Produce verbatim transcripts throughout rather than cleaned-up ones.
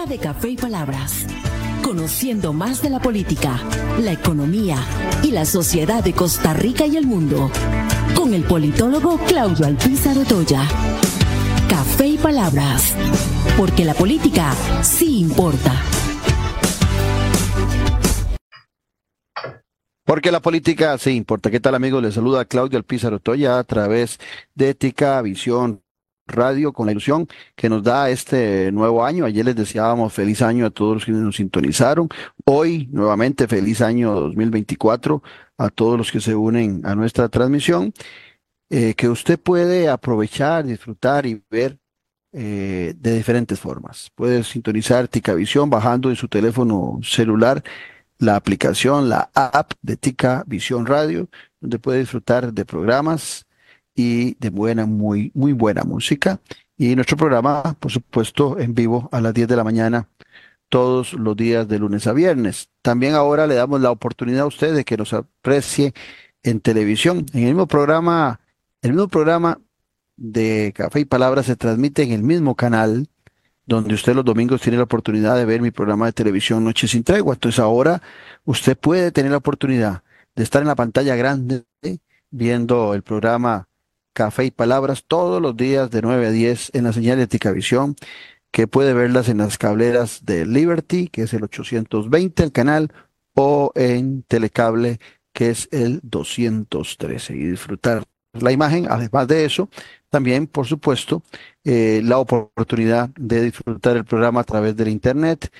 de Café y Palabras, conociendo más de la política, la economía y la sociedad de Costa Rica y el mundo, con el politólogo Claudio Alpizar Otoya. Café y Palabras, porque la política sí importa. Porque la política sí importa. ¿Qué tal, amigos? Les saluda Claudio Alpizar Otoya a través de Ética Visión Radio, con la ilusión que nos da este nuevo año. Ayer les deseábamos feliz año a todos los que nos sintonizaron. Hoy, nuevamente, feliz año dos mil veinticuatro a todos los que se unen a nuestra transmisión, eh, que usted puede aprovechar, disfrutar y ver eh, de diferentes formas. Puede sintonizar Tica Visión bajando en su teléfono celular la aplicación, la app de Tica Visión Radio, donde puede disfrutar de programas y de buena, muy, muy buena música. Y nuestro programa, por supuesto, en vivo a las diez de la mañana, todos los días de lunes a viernes. También ahora le damos la oportunidad a usted de que nos aprecie en televisión. En el mismo programa, el mismo programa de Café y Palabras se transmite en el mismo canal donde usted los domingos tiene la oportunidad de ver mi programa de televisión Noche sin Tregua. Entonces ahora usted puede tener la oportunidad de estar en la pantalla grande viendo el programa Café y Palabras todos los días de nueve a diez en la señal de Ticavisión, que puede verlas en las cableras de Liberty, que es el ochocientos veinte el canal, o en Telecable, que es el doscientos trece, y disfrutar la imagen. Además de eso, también, por supuesto, eh, la oportunidad de disfrutar el programa a través del internet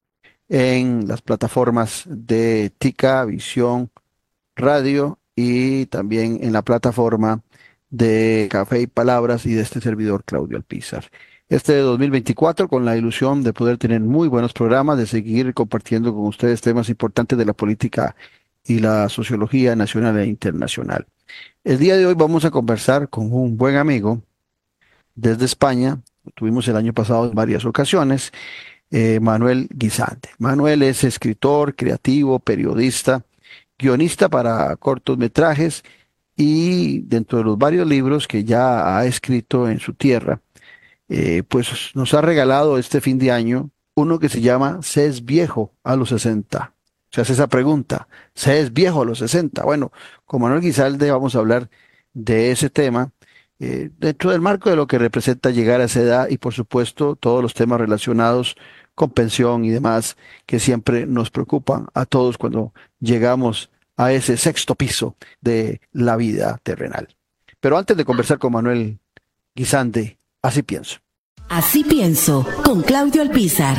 en las plataformas de Ticavisión Radio y también en la plataforma de Café y Palabras y de este servidor Claudio Alpizar. Este dos mil veinticuatro, con la ilusión de poder tener muy buenos programas, de seguir compartiendo con ustedes temas importantes de la política y la sociología nacional e internacional. El día de hoy vamos a conversar con un buen amigo desde España. Lo tuvimos el año pasado en varias ocasiones, eh, Manuel Guisante. Manuel es escritor, creativo, periodista, guionista para cortometrajes, y dentro de los varios libros que ya ha escrito en su tierra, eh, pues nos ha regalado este fin de año uno que se llama ¿Se es viejo a los sesenta? Se hace esa pregunta, ¿se es viejo a los sesenta? Bueno, con Manuel Guisalde vamos a hablar de ese tema, eh, dentro del marco de lo que representa llegar a esa edad y, por supuesto, todos los temas relacionados con pensión y demás que siempre nos preocupan a todos cuando llegamos a ese sexto piso de la vida terrenal. Pero antes de conversar con Manuel Guisante, así pienso. Así pienso, con Claudio Alpizar.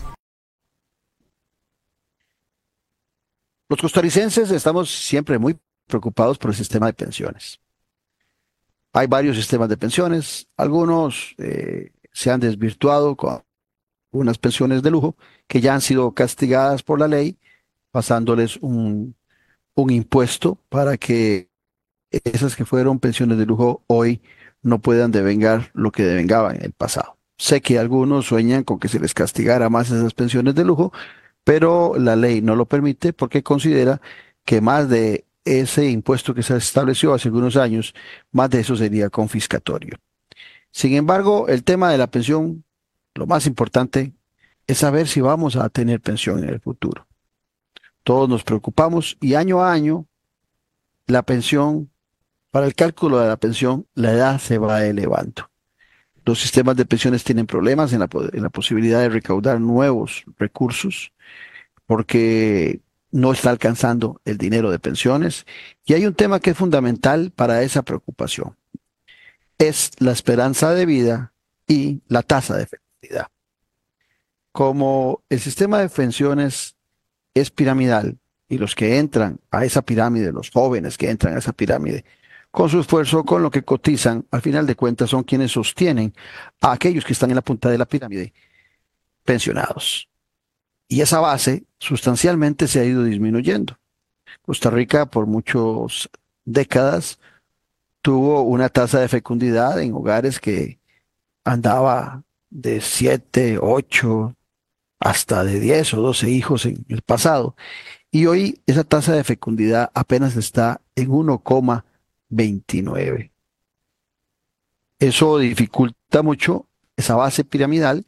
Los costarricenses estamos siempre muy preocupados por el sistema de pensiones. Hay varios sistemas de pensiones, algunos eh, se han desvirtuado con unas pensiones de lujo que ya han sido castigadas por la ley, pasándoles un un impuesto para que esas que fueron pensiones de lujo hoy no puedan devengar lo que devengaban en el pasado. Sé que algunos sueñan con que se les castigara más esas pensiones de lujo, pero la ley no lo permite porque considera que más de ese impuesto que se estableció hace algunos años, más de eso sería confiscatorio. Sin embargo, el tema de la pensión, lo más importante es saber si vamos a tener pensión en el futuro. Todos nos preocupamos y año a año la pensión, para el cálculo de la pensión, la edad se va elevando. Los sistemas de pensiones tienen problemas en la, en la posibilidad de recaudar nuevos recursos porque no está alcanzando el dinero de pensiones. Y hay un tema que es fundamental para esa preocupación. Es la esperanza de vida y la tasa de fecundidad. Como el sistema de pensiones es piramidal y los que entran a esa pirámide, los jóvenes que entran a esa pirámide, con su esfuerzo, con lo que cotizan, al final de cuentas son quienes sostienen a aquellos que están en la punta de la pirámide pensionados. Y esa base sustancialmente se ha ido disminuyendo. Costa Rica por muchas décadas tuvo una tasa de fecundidad en hogares que andaba de siete, ocho, hasta de diez o doce hijos en el pasado. Y hoy esa tasa de fecundidad apenas está en uno coma veintinueve. Eso dificulta mucho esa base piramidal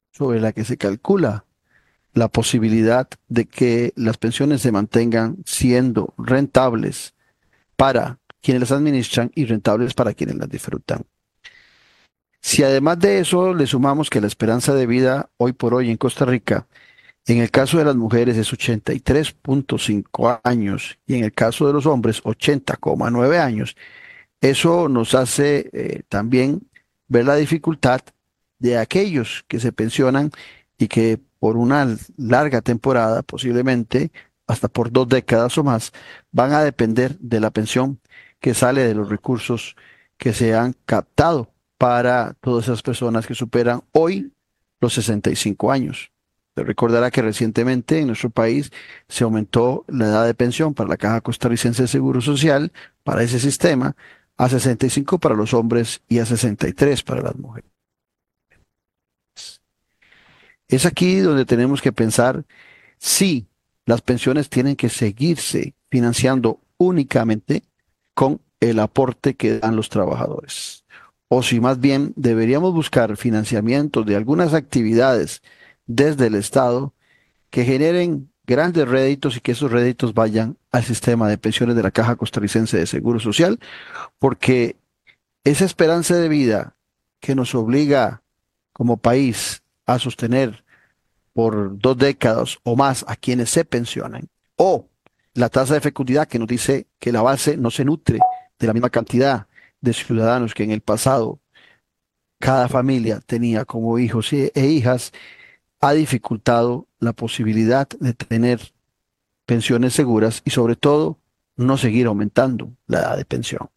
sobre la que se calcula la posibilidad de que las pensiones se mantengan siendo rentables para quienes las administran y rentables para quienes las disfrutan. Si además de eso le sumamos que la esperanza de vida hoy por hoy en Costa Rica, en el caso de las mujeres es ochenta y tres punto cinco años y en el caso de los hombres ochenta coma nueve años, eso nos hace eh, también ver la dificultad de aquellos que se pensionan y que por una larga temporada, posiblemente hasta por dos décadas o más, van a depender de la pensión que sale de los recursos que se han captado para todas esas personas que superan hoy los sesenta y cinco años. Se recordará que recientemente en nuestro país se aumentó la edad de pensión para la Caja Costarricense de Seguro Social, para ese sistema, a sesenta y cinco para los hombres y a sesenta y tres para las mujeres. Es aquí donde tenemos que pensar si las pensiones tienen que seguirse financiando únicamente con el aporte que dan los trabajadores, o si más bien deberíamos buscar financiamiento de algunas actividades desde el Estado que generen grandes réditos y que esos réditos vayan al sistema de pensiones de la Caja Costarricense de Seguro Social, porque esa esperanza de vida que nos obliga como país a sostener por dos décadas o más a quienes se pensionan, o la tasa de fecundidad que nos dice que la base no se nutre de la misma cantidad de ciudadanos que en el pasado cada familia tenía como hijos e hijas, ha dificultado la posibilidad de tener pensiones seguras y sobre todo no seguir aumentando la edad de pensión.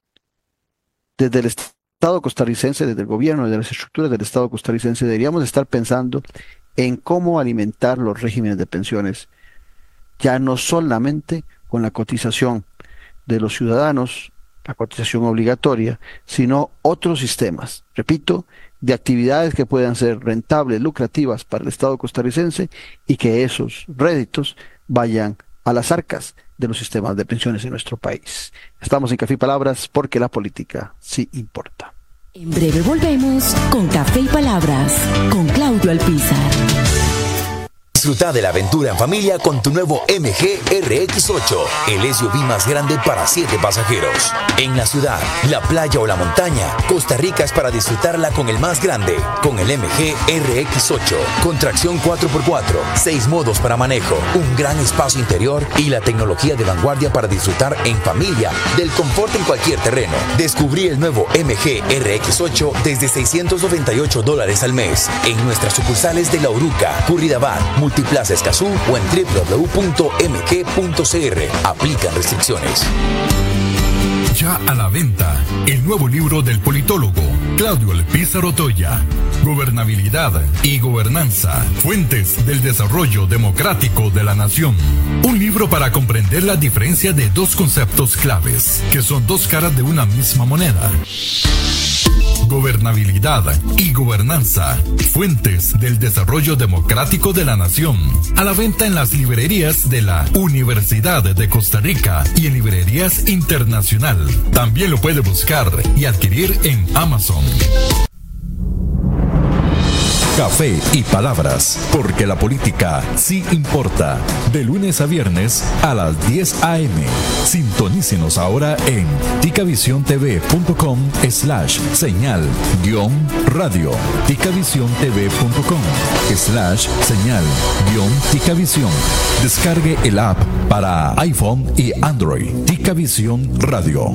Desde el Estado costarricense, desde el gobierno, desde las estructuras del Estado costarricense, deberíamos estar pensando en cómo alimentar los regímenes de pensiones, ya no solamente con la cotización de los ciudadanos, la cotización obligatoria, sino otros sistemas, repito, de actividades que puedan ser rentables, lucrativas para el Estado costarricense y que esos réditos vayan a las arcas de los sistemas de pensiones en nuestro país. Estamos en Café y Palabras porque la política sí importa. En breve volvemos con Café y Palabras con Claudio Alpizar. Disfruta de la aventura en familia con tu nuevo M G R X ocho, el S U V más grande para siete pasajeros. En la ciudad, la playa o la montaña, Costa Rica es para disfrutarla con el más grande, con el M G R X ocho, con tracción cuatro por cuatro, seis modos para manejo, un gran espacio interior y la tecnología de vanguardia para disfrutar en familia del confort en cualquier terreno. Descubrí el nuevo M G R X ocho desde seiscientos noventa y ocho dólares al mes en nuestras sucursales de La Uruca, Curridabat, Multiplaza Escazú o en doble u doble u doble u punto m g punto c r. Aplican restricciones. Ya a la venta, el nuevo libro del politólogo Claudio Alpizar Otoya, Gobernabilidad y Gobernanza, Fuentes del Desarrollo Democrático de la Nación. Un libro para comprender la diferencia de dos conceptos claves, que son dos caras de una misma moneda. Gobernabilidad y Gobernanza, Fuentes del Desarrollo Democrático de la Nación. A la venta en las librerías de la Universidad de Costa Rica y en librerías internacional. También lo puede buscar y adquirir en Amazon. Café y Palabras, porque la política sí importa. De lunes a viernes a las diez a eme. Sintonícenos ahora en ticavisiontv.com slash señal guión radio. ticavisiontv.com slash señal guión ticavisión. Descargue el app para iPhone y Android. Ticavisión Radio.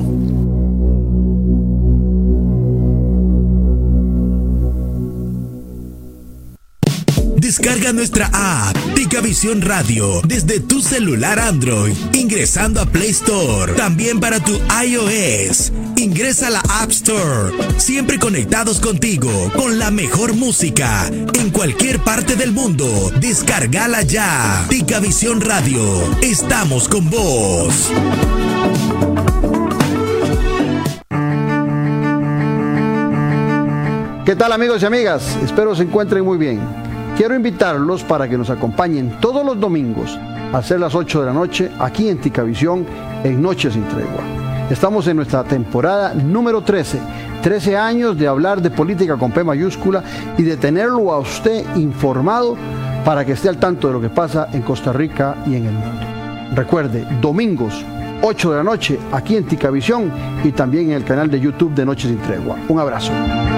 Descarga nuestra app Ticavisión Radio desde tu celular Android ingresando a Play Store. También para tu iOS. Ingresa a la App Store. Siempre conectados contigo con la mejor música en cualquier parte del mundo. Descárgala ya. Ticavisión Radio. Estamos con vos. ¿Qué tal, amigos y amigas? Espero se encuentren muy bien. Quiero invitarlos para que nos acompañen todos los domingos a ser las ocho de la noche aquí en Ticavisión en Noche Sin Tregua. Estamos en nuestra temporada número trece. trece años de hablar de política con P mayúscula y de tenerlo a usted informado para que esté al tanto de lo que pasa en Costa Rica y en el mundo. Recuerde, domingos, ocho de la noche, aquí en Ticavisión y también en el canal de YouTube de Noche Sin Tregua. Un abrazo.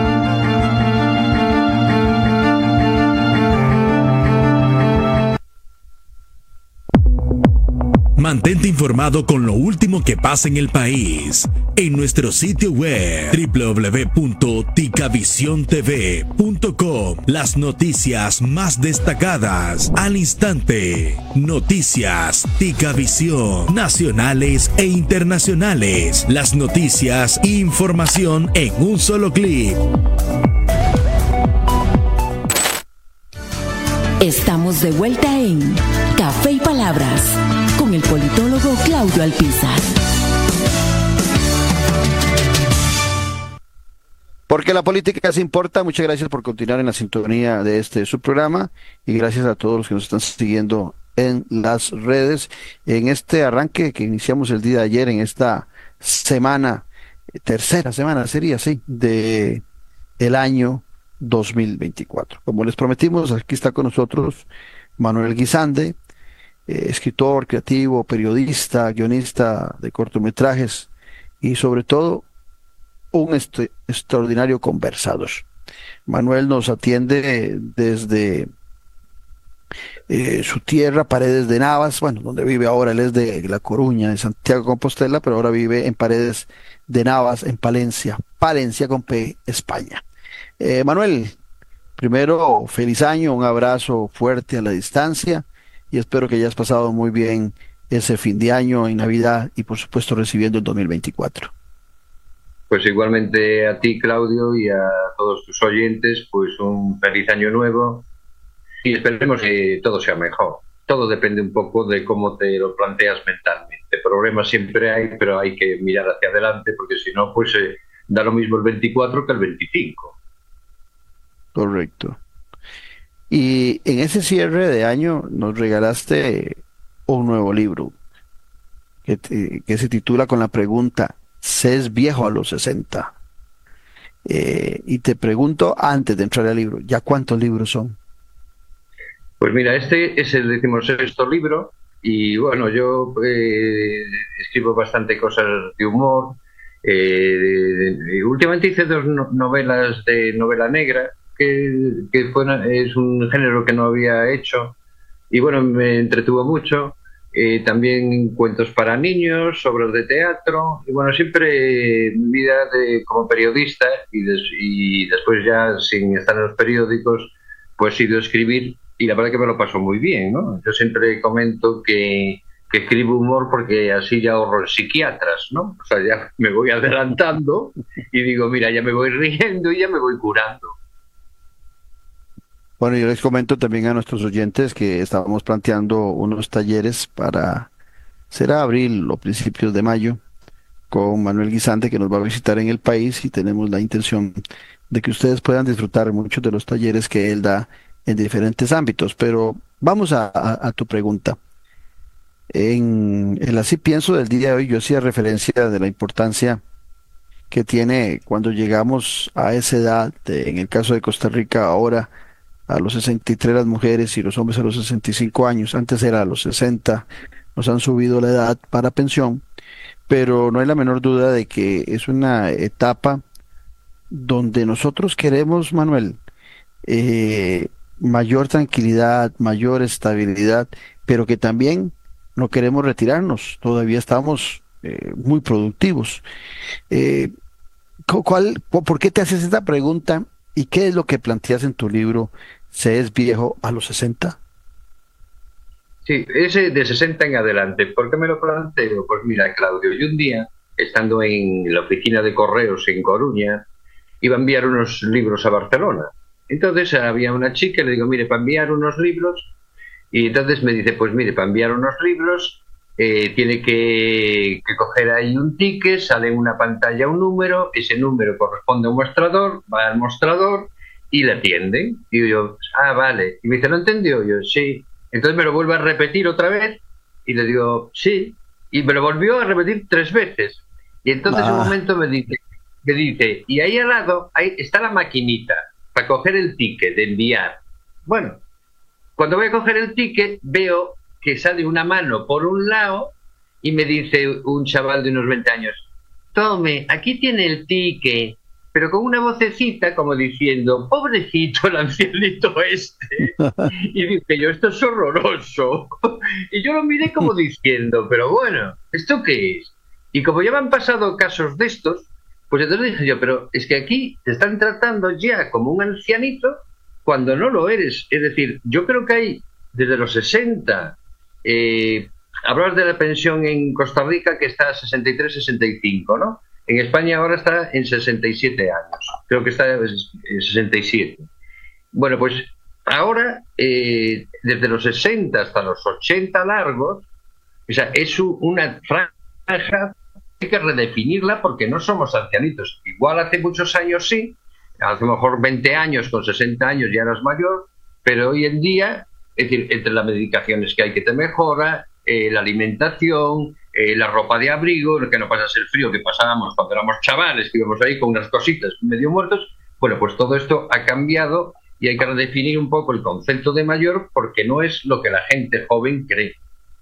Mantente informado con lo último que pasa en el país en nuestro sitio web doble u doble u doble u punto ticavisión t v punto com. Las noticias más destacadas al instante. Noticias Ticavisión, nacionales e internacionales. Las noticias e información en un solo clic. Estamos de vuelta en Café y Palabras con el politólogo Claudio Alpizar. Porque la política se importa. Muchas gracias por continuar en la sintonía de este su programa y gracias a todos los que nos están siguiendo en las redes en este arranque que iniciamos el día de ayer, en esta semana, tercera semana sería así, de el año dos mil veinticuatro. Como les prometimos, aquí está con nosotros Manuel Guisande, eh, escritor, creativo, periodista, guionista de cortometrajes y sobre todo un est extraordinario conversador. Manuel nos atiende desde eh, su tierra, Paredes de Navas, bueno, donde vive ahora. Él es de La Coruña, de Santiago de Compostela, pero ahora vive en Paredes de Navas, en Palencia, Palencia con P, España. Eh, Manuel, primero, feliz año, un abrazo fuerte a la distancia y espero que hayas pasado muy bien ese fin de año en Navidad y por supuesto recibiendo el dos mil veinticuatro. Pues igualmente a ti, Claudio, y a todos tus oyentes, pues un feliz año nuevo y esperemos que todo sea mejor. Todo depende un poco de cómo te lo planteas mentalmente. Problemas siempre hay, pero hay que mirar hacia adelante porque si no, pues eh, da lo mismo el veinticuatro que el veinticinco. Correcto. Y en ese cierre de año nos regalaste un nuevo libro que, te, que se titula con la pregunta: ¿se es viejo a los sesenta? Eh, y te pregunto, antes de entrar al libro, ¿ya cuántos libros son? Pues mira, este es el decimosexto libro y bueno, yo eh, escribo bastante cosas de humor. Eh, últimamente hice dos novelas de novela negra, que, que fue una, es un género que no había hecho y bueno, me entretuvo mucho. Eh, también cuentos para niños, obras de teatro y bueno, siempre eh, mi vida de, como periodista y, des, y después ya sin estar en los periódicos pues he ido a escribir y la verdad que me lo paso muy bien, ¿no? Yo siempre comento que, que escribo humor porque así ya ahorro en psiquiatras, ¿no? O sea, ya me voy adelantando y digo, mira, ya me voy riendo y ya me voy curando. Bueno, yo les comento también a nuestros oyentes que estábamos planteando unos talleres para, será abril o principios de mayo, con Manuel Guisande, que nos va a visitar en el país y tenemos la intención de que ustedes puedan disfrutar muchos de los talleres que él da en diferentes ámbitos. Pero vamos a, a, a tu pregunta. En el Así Pienso del día de hoy yo hacía referencia de la importancia que tiene cuando llegamos a esa edad, de, en el caso de Costa Rica ahora, a los sesenta y tres las mujeres y los hombres a los sesenta y cinco años, antes era a los sesenta, nos han subido la edad para pensión, pero no hay la menor duda de que es una etapa donde nosotros queremos, Manuel, eh, mayor tranquilidad, mayor estabilidad, pero que también no queremos retirarnos, todavía estamos eh, muy productivos. Eh, ¿cuál, ¿Por qué te haces esta pregunta? ¿Y qué es lo que planteas en tu libro, ¿se es viejo a los sesenta? Sí, ese de sesenta en adelante. ¿Por qué me lo planteo? Pues mira, Claudio, yo un día, estando en la oficina de correos en Coruña, iba a enviar unos libros a Barcelona. Entonces había una chica y le digo, mire, para enviar unos libros, y entonces me dice, pues mire, para enviar unos libros eh, tiene que, que coger ahí un ticket, sale en una pantalla un número, ese número corresponde a un mostrador, va al mostrador y le atienden. Y yo, ah, vale. Y me dice, ¿lo entendió? Yo, sí. Entonces me lo vuelve a repetir otra vez y le digo, sí. Y me lo volvió a repetir tres veces. Y entonces Ah. en un momento me dice, me dice, y ahí al lado ahí está la maquinita para coger el ticket de enviar. Bueno, cuando voy a coger el ticket veo que sale una mano por un lado y me dice un chaval de unos veinte años, tome, aquí tiene el ticket, pero con una vocecita como diciendo, pobrecito el ancianito este. Y dije yo, esto es horroroso. Y yo lo miré como diciendo, pero bueno, ¿esto qué es? Y como ya me han pasado casos de estos, pues entonces dije yo, pero es que aquí te están tratando ya como un ancianito cuando no lo eres. Es decir, yo creo que hay desde los sesenta, eh, hablabas de la pensión en Costa Rica que está a sesenta y tres, sesenta y cinco, ¿no? En España ahora está en sesenta y siete años, creo que está en sesenta y siete. Bueno, pues ahora, eh, desde los sesenta hasta los ochenta largos, o sea, es una franja, hay que redefinirla porque no somos ancianitos. Igual hace muchos años sí, a lo mejor veinte años, con sesenta años ya eras mayor, pero hoy en día, es decir, entre las medicaciones que hay que te mejora, eh, la alimentación, eh, la ropa de abrigo, lo que no pasa es el frío que pasábamos cuando éramos chavales, que íbamos ahí con unas cositas medio muertos. Bueno, pues todo esto ha cambiado y hay que redefinir un poco el concepto de mayor porque no es lo que la gente joven cree.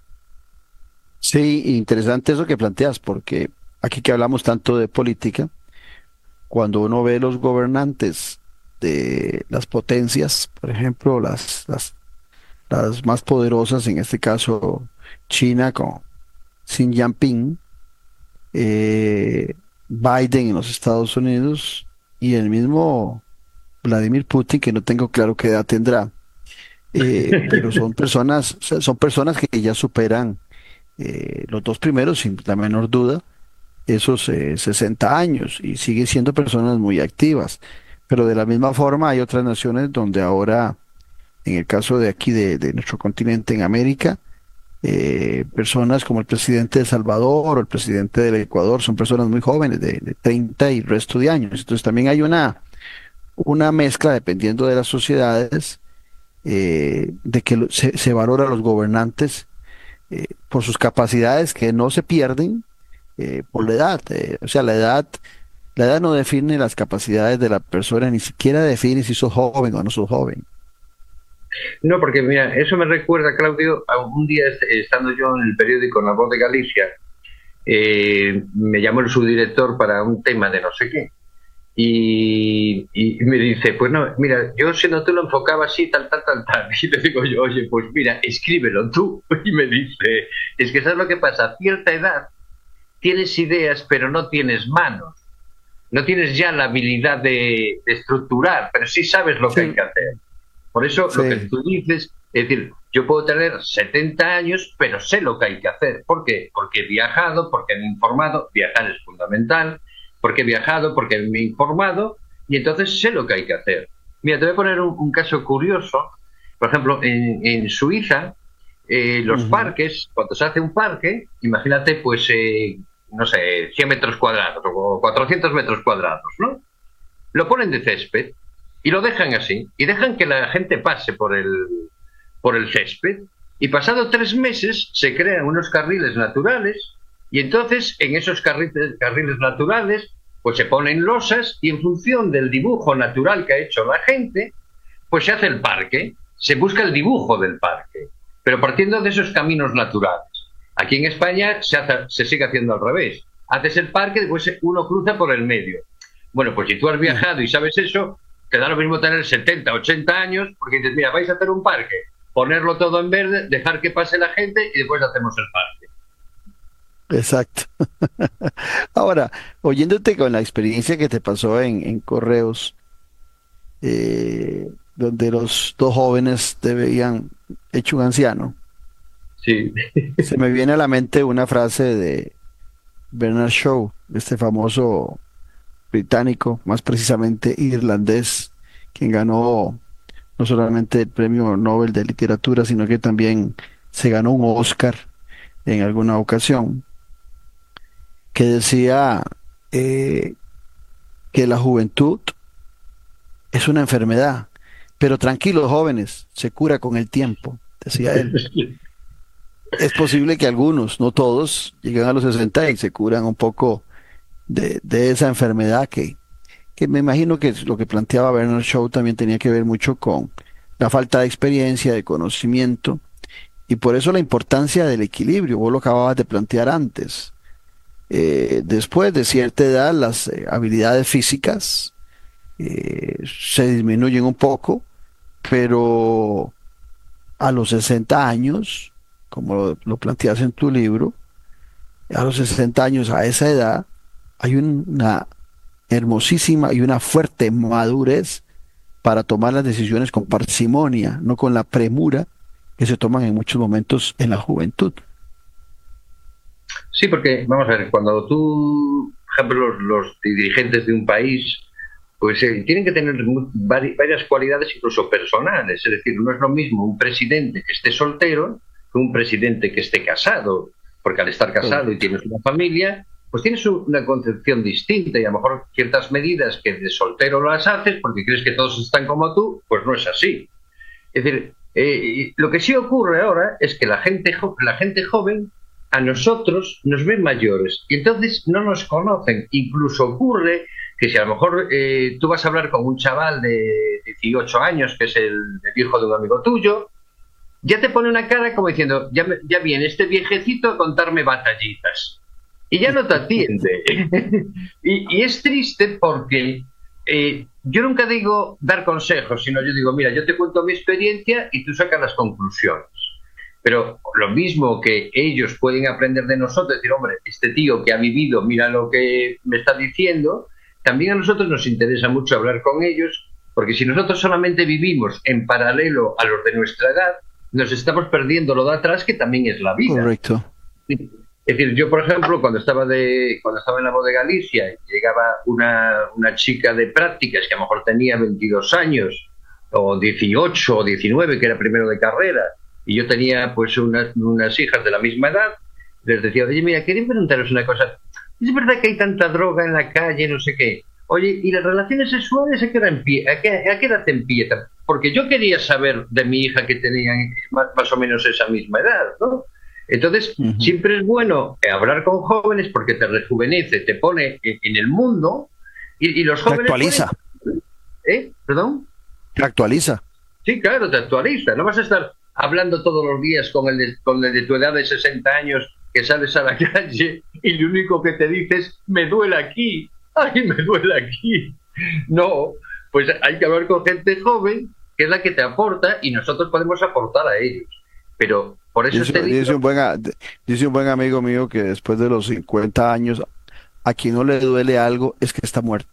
Sí, interesante eso que planteas, porque aquí que hablamos tanto de política, cuando uno ve los gobernantes de las potencias, por ejemplo, las, las, las más poderosas, en este caso China con Xi Jinping, eh, Biden en los Estados Unidos y el mismo Vladimir Putin, que no tengo claro qué edad tendrá, eh, pero son personas, son personas que ya superan eh, los dos primeros, sin la menor duda, esos eh, sesenta años y siguen siendo personas muy activas. Pero de la misma forma hay otras naciones donde ahora, en el caso de aquí de, de nuestro continente en América, eh, personas como el presidente de Salvador o el presidente del Ecuador son personas muy jóvenes, de, de treinta y resto de años. Entonces también hay una, una mezcla, dependiendo de las sociedades, eh, de que lo- se, se valora a los gobernantes eh, por sus capacidades que no se pierden eh, por la edad. Eh, o sea, la edad, la edad no define las capacidades de la persona, ni siquiera define si sos joven o no sos joven. No, porque mira, eso me recuerda, Claudio, a un día est- estando yo en el periódico La Voz de Galicia, eh, me llamó el subdirector para un tema de no sé qué. Y, y me dice, pues no, mira, yo si no te lo enfocaba así, tal, tal, tal, tal. Y le digo yo, oye, pues mira, escríbelo tú. Y me dice, es que ¿sabes lo que pasa? A cierta edad tienes ideas, pero no tienes manos. No tienes ya la habilidad de, de estructurar, pero sí sabes lo que Sí. hay que hacer. Por eso lo que Sí. tú dices, es decir, yo puedo tener setenta años, pero sé lo que hay que hacer. ¿Por qué? Porque he viajado, porque me he informado, viajar es fundamental, porque he viajado, porque me he informado, y entonces sé lo que hay que hacer. Mira, te voy a poner un, un caso curioso. Por ejemplo, en, en Suiza, eh, los Ujú. parques, cuando se hace un parque, imagínate, pues, eh, no sé, cien metros cuadrados o cuatrocientos metros cuadrados, ¿no? Lo ponen de césped y lo dejan así, y dejan que la gente pase por el, por el césped, y pasado tres meses se crean unos carriles naturales, y entonces en esos carriles, carriles naturales pues se ponen losas, y en función del dibujo natural que ha hecho la gente, pues se hace el parque, se busca el dibujo del parque, pero partiendo de esos caminos naturales. Aquí en España se, hace, se sigue haciendo al revés. Haces el parque, después uno cruza por el medio. Bueno, pues si tú has viajado y sabes eso, te da lo mismo tener setenta, ochenta años, porque dices, mira, vais a hacer un parque, ponerlo todo en verde, dejar que pase la gente y después hacemos el parque. Exacto. Ahora, oyéndote con la experiencia que te pasó en, en Correos, eh, donde los dos jóvenes te veían hecho un anciano, Sí. se me viene a la mente una frase de Bernard Shaw, este famoso británico, más precisamente irlandés, quien ganó no solamente el premio Nobel de Literatura, sino que también se ganó un Oscar en alguna ocasión, que decía eh, que la juventud es una enfermedad, pero tranquilos jóvenes, se cura con el tiempo, decía él. Es posible que algunos, no todos, lleguen a los sesenta y se curan un poco de, de esa enfermedad que, que me imagino que lo que planteaba Bernard Shaw también tenía que ver mucho con la falta de experiencia, de conocimiento, y por eso la importancia del equilibrio. Vos lo acababas de plantear antes. Eh, después de cierta edad, las eh, habilidades físicas eh, se disminuyen un poco, pero a los sesenta años, como lo, lo planteas en tu libro, a los sesenta años, a esa edad, hay una hermosísima y una fuerte madurez para tomar las decisiones con parsimonia, no con la premura que se toman en muchos momentos en la juventud. Sí, porque, vamos a ver, cuando tú, por ejemplo, los, los dirigentes de un país, pues eh, tienen que tener vari, varias cualidades incluso personales, es decir, no es lo mismo un presidente que esté soltero que un presidente que esté casado, porque al estar casado y tienes una familia, pues tienes una concepción distinta, y a lo mejor ciertas medidas que de soltero las haces porque crees que todos están como tú, pues no es así. Es decir, eh, lo que sí ocurre ahora es que la gente, la gente joven a nosotros nos ven mayores y entonces no nos conocen. Incluso ocurre que si a lo mejor eh, tú vas a hablar con un chaval de dieciocho años, que es el, el hijo de un amigo tuyo, ya te pone una cara como diciendo, ya, me, ya viene este viejecito a contarme batallitas. Y ya no te atiende. y, y es triste porque eh, yo nunca digo dar consejos, sino yo digo, mira, yo te cuento mi experiencia y tú sacas las conclusiones. Pero lo mismo que ellos pueden aprender de nosotros, decir, hombre, este tío que ha vivido, mira lo que me está diciendo, también a nosotros nos interesa mucho hablar con ellos, porque si nosotros solamente vivimos en paralelo a los de nuestra edad, nos estamos perdiendo lo de atrás, que también es la vida. Correcto. Es decir, yo, por ejemplo, cuando estaba de cuando estaba en la Bodega Galicia, llegaba una, una chica de prácticas que a lo mejor tenía veintidós años, o dieciocho, o diecinueve, que era primero de carrera, y yo tenía pues unas, unas hijas de la misma edad, les decía, oye, mira, quería preguntaros una cosa. ¿Es verdad que hay tanta droga en la calle, no sé qué? Oye, ¿y las relaciones sexuales a qué edad, empie a qué, a qué edad empiezan? Porque yo quería saber de mi hija que tenía más, más o menos esa misma edad, ¿no? Entonces, uh-huh. siempre es bueno hablar con jóvenes porque te rejuvenece, te pone en, en el mundo y, y los jóvenes... Te actualiza. Pueden... ¿Eh? ¿Perdón? Te actualiza. Sí, claro, te actualiza. No vas a estar hablando todos los días con el de, con el de tu edad de sesenta años que sales a la calle y lo único que te dices, me duele aquí, ay, me duele aquí. No, pues hay que hablar con gente joven que es la que te aporta y nosotros podemos aportar a ellos. Pero por eso dice, te digo... dice, un buen, dice un buen amigo mío que después de los cincuenta años, a quien no le duele algo es que está muerto.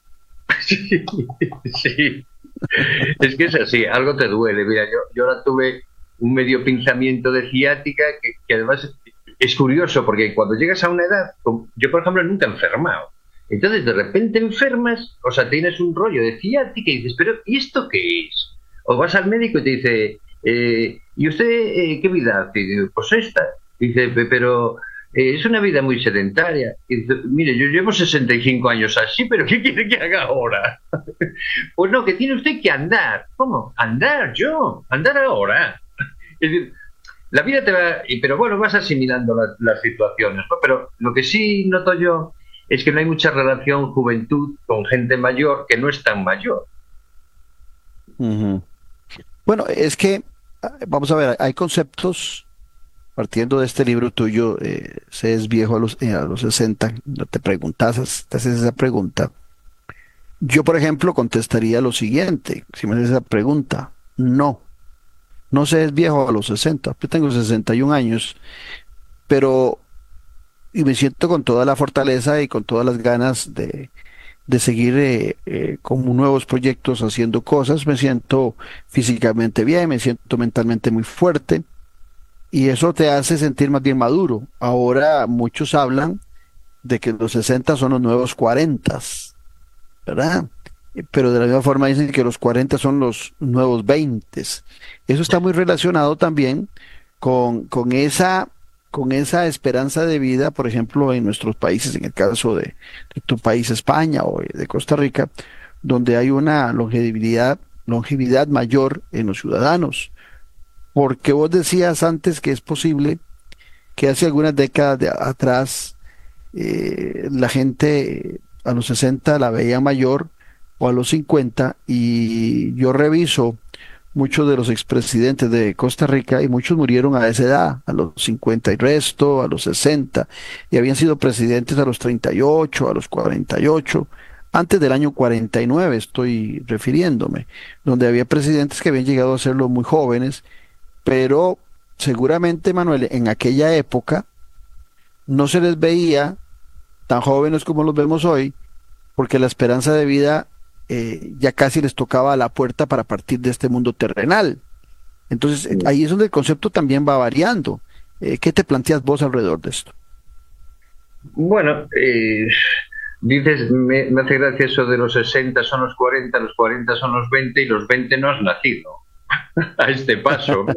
Sí, sí. Es que es así, algo te duele. Mira, yo, yo ahora tuve un medio pinzamiento de ciática que, que además es curioso porque cuando llegas a una edad, yo por ejemplo nunca he enfermado. Entonces de repente enfermas, o sea, tienes un rollo de ciática y dices, pero ¿y esto qué es? O vas al médico y te dice... Eh, ¿y usted eh, qué vida hace? Y digo, pues esta. Dice, pero eh, es una vida muy sedentaria. Y dice, mire, yo llevo sesenta y cinco años así, pero ¿qué quiere que haga ahora? Pues no, que tiene usted que andar. ¿Cómo? ¿Andar yo? ¿Andar ahora? Es decir, la vida te va... Pero bueno, vas asimilando las, las situaciones, ¿no? Pero lo que sí noto yo es que no hay mucha relación juventud con gente mayor que no es tan mayor. Uh-huh. Bueno, es que vamos a ver, hay conceptos, partiendo de este libro tuyo, eh, se es viejo a los, eh, a los sesenta, no te preguntas, te haces esa pregunta. Yo, por ejemplo, contestaría lo siguiente, si me haces esa pregunta, no, no se es viejo a los sesenta, yo tengo sesenta y un años, pero, y me siento con toda la fortaleza y con todas las ganas de, de seguir eh, eh, con nuevos proyectos, haciendo cosas, me siento físicamente bien, me siento mentalmente muy fuerte y eso te hace sentir más bien maduro. Ahora muchos hablan de que los sesenta son los nuevos cuarenta, ¿verdad? Pero de la misma forma dicen que los cuarenta son los nuevos veinte. Eso está muy relacionado también con, con esa... con esa esperanza de vida, por ejemplo, en nuestros países, en el caso de, de tu país, España, o de Costa Rica, donde hay una longevidad, longevidad mayor en los ciudadanos. Porque vos decías antes que es posible que hace algunas décadas de atrás eh, la gente a los sesenta la veía mayor o a los cincuenta, y yo reviso muchos de los expresidentes de Costa Rica y muchos murieron a esa edad, a los cincuenta y resto, a los sesenta, y habían sido presidentes a los treinta y ocho, a los cuarenta y ocho, antes del año cuarenta y nueve estoy refiriéndome, donde había presidentes que habían llegado a serlo muy jóvenes, pero seguramente, Manuel, en aquella época no se les veía tan jóvenes como los vemos hoy, porque la esperanza de vida eh, ya casi les tocaba a la puerta para partir de este mundo terrenal. Entonces, eh, ahí es donde el concepto también va variando. Eh, ¿Qué te planteas vos alrededor de esto? Bueno, eh, dices, me, me hace gracia eso de los sesenta son los cuarenta, los cuarenta son los veinte y los veinte no has nacido a este paso.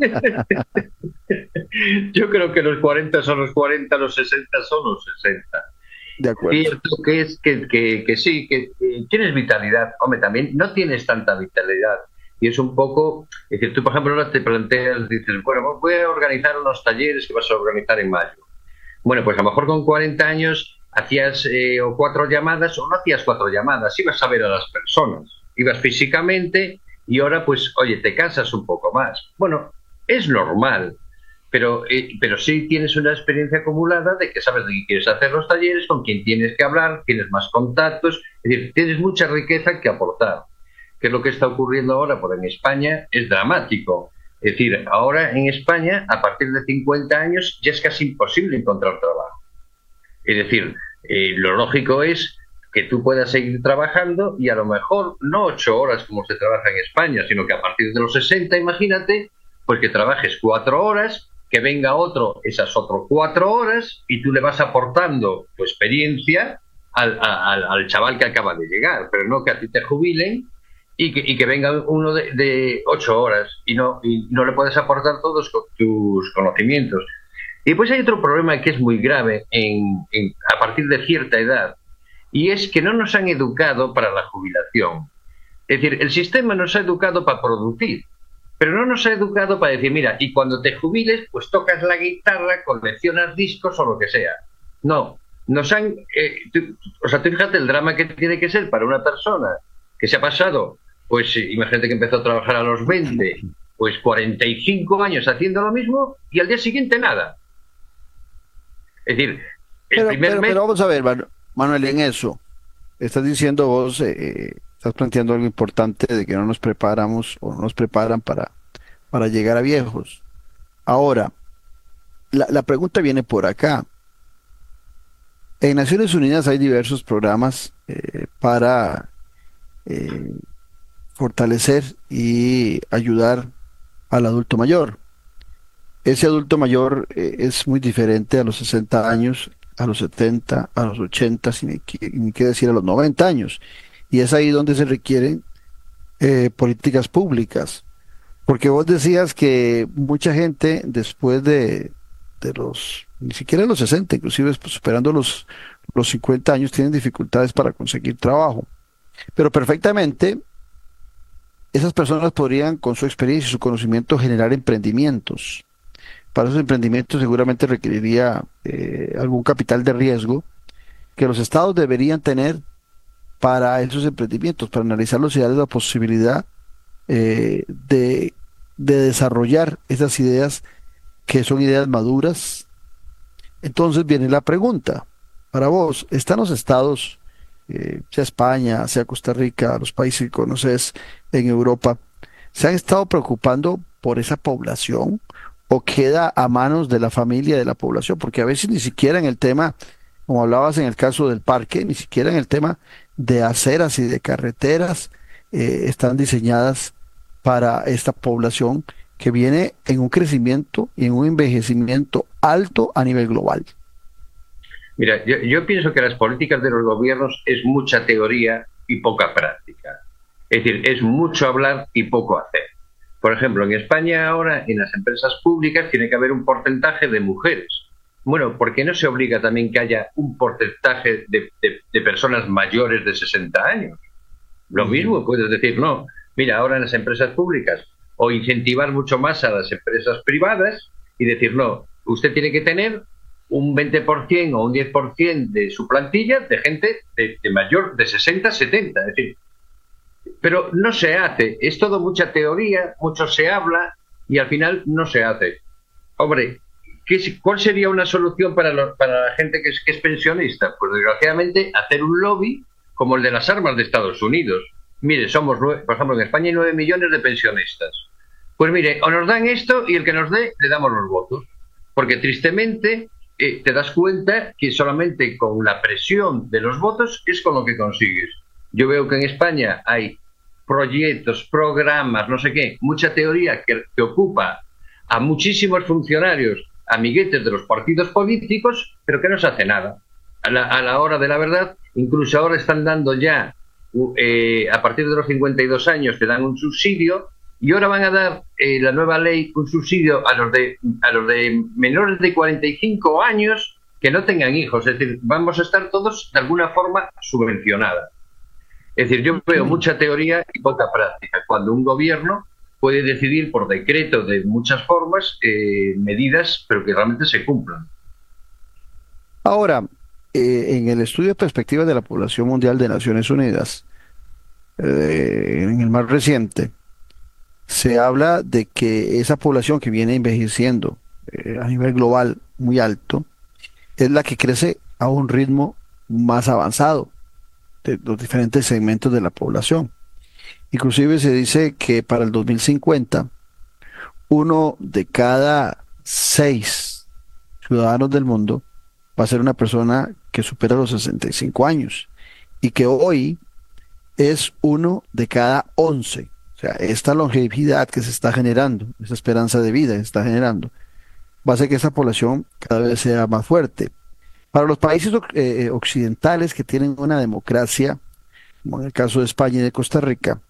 Yo creo que los cuarenta son los cuarenta, los sesenta son los sesenta. De acuerdo. Cierto que es que, que, que sí, que, que tienes vitalidad. Hombre, también no tienes tanta vitalidad. Y es un poco, es decir, tú por ejemplo ahora te planteas, dices, bueno, voy a organizar unos talleres que vas a organizar en mayo. Bueno, pues a lo mejor con cuarenta años hacías eh, o cuatro llamadas o no hacías cuatro llamadas, ibas a ver a las personas, ibas físicamente y ahora pues, oye, te cansas un poco más. Bueno, es normal. Pero, eh, pero sí tienes una experiencia acumulada de que sabes de qué quieres hacer los talleres, con quién tienes que hablar, tienes más contactos, es decir, tienes mucha riqueza que aportar. ¿Qué es lo que está ocurriendo ahora? Pues en España es dramático. Es decir, ahora en España, a partir de cincuenta años, ya es casi imposible encontrar trabajo. Es decir, eh, lo lógico es que tú puedas seguir trabajando y a lo mejor no ocho horas como se trabaja en España, sino que a partir de los sesenta, imagínate, pues que trabajes cuatro horas, que venga otro esas otras cuatro horas y tú le vas aportando tu experiencia al, al, al chaval que acaba de llegar, pero no que a ti te jubilen y que, y que venga uno de, de ocho horas y no, y no le puedes aportar todos tus conocimientos. Y pues hay otro problema que es muy grave en, en, a partir de cierta edad, y es que no nos han educado para la jubilación. Es decir, el sistema nos ha educado para producir, pero no nos ha educado para decir, mira, y cuando te jubiles, pues tocas la guitarra, coleccionas discos o lo que sea. No, nos han... Eh, tú, o sea, tú fíjate el drama que tiene que ser para una persona que se ha pasado, pues imagínate que empezó a trabajar a los veinte, pues cuarenta y cinco años haciendo lo mismo y al día siguiente nada. Es decir, el pero, primer pero, mes... pero vamos a ver, Manuel, en eso, estás diciendo vos... Eh, estás planteando algo importante de que no nos preparamos o no nos preparan para, para llegar a viejos. Ahora, la, la pregunta viene por acá. En Naciones Unidas hay diversos programas eh, para eh, fortalecer y ayudar al adulto mayor. Ese adulto mayor eh, es muy diferente a los sesenta años, a los setenta, a los ochenta, ni, ni qué decir a los noventa años. Y es ahí donde se requieren eh, políticas públicas. Porque vos decías que mucha gente después de, de los, ni siquiera los sesenta, inclusive superando los, los cincuenta años, tienen dificultades para conseguir trabajo. Pero perfectamente, esas personas podrían, con su experiencia y su conocimiento, generar emprendimientos. Para esos emprendimientos seguramente requeriría eh, algún capital de riesgo que los estados deberían tener para esos emprendimientos, para analizarlos y darles la posibilidad eh, de, de desarrollar esas ideas que son ideas maduras. Entonces viene la pregunta, para vos, ¿están los estados, eh, sea España, sea Costa Rica, los países que conoces en Europa, se han estado preocupando por esa población o queda a manos de la familia de la población? Porque a veces ni siquiera en el tema, como hablabas en el caso del parque, ni siquiera en el tema de aceras y de carreteras eh, están diseñadas para esta población que viene en un crecimiento y en un envejecimiento alto a nivel global. Mira, yo, yo pienso que las políticas de los gobiernos es mucha teoría y poca práctica. Es decir, es mucho hablar y poco hacer. Por ejemplo, en España ahora en las empresas públicas tiene que haber un porcentaje de mujeres. Bueno, ¿por qué no se obliga también que haya un porcentaje de, de, de personas mayores de sesenta años? Lo mismo puedes decir, no, mira, ahora en las empresas públicas, o incentivar mucho más a las empresas privadas y decir, no, usted tiene que tener un veinte por ciento o un diez por ciento de su plantilla de gente de, de mayor de sesenta, setenta, es decir, pero no se hace, es todo mucha teoría, mucho se habla y al final no se hace. Hombre, ¿qué, ¿cuál sería una solución para, los, para la gente que es, que es pensionista? Pues desgraciadamente hacer un lobby como el de las armas de Estados Unidos. Mire, somos, nueve, por ejemplo, en España hay nueve millones de pensionistas. Pues mire, o nos dan esto y el que nos dé le damos los votos. Porque tristemente eh, te das cuenta que solamente con la presión de los votos es con lo que consigues. Yo veo que en España hay proyectos, programas, no sé qué, mucha teoría que, que ocupa a muchísimos funcionarios, amiguetes de los partidos políticos, pero que no se hace nada. A la, a la hora de la verdad, incluso ahora están dando ya, eh, a partir de los cincuenta y dos años, te dan un subsidio, y ahora van a dar eh, la nueva ley un subsidio a los de a los de menores de cuarenta y cinco años que no tengan hijos. Es decir, vamos a estar todos de alguna forma subvencionados. Es decir, yo veo mucha teoría y poca práctica. Cuando un gobierno puede decidir por decreto de muchas formas eh, medidas, pero que realmente se cumplan. Ahora, eh, en el estudio de perspectivas de la población mundial de Naciones Unidas, eh, en el más reciente, se habla de que esa población que viene envejeciendo eh, a nivel global muy alto es la que crece a un ritmo más avanzado de los diferentes segmentos de la población. Inclusive se dice que para el dos mil cincuenta uno de cada seis ciudadanos del mundo va a ser una persona que supera los sesenta y cinco años y que hoy es uno de cada once. O sea, esta longevidad que se está generando, esa esperanza de vida que se está generando, va a hacer que esa población cada vez sea más fuerte. Para los países eh, occidentales que tienen una democracia, como en el caso de España y de Costa Rica,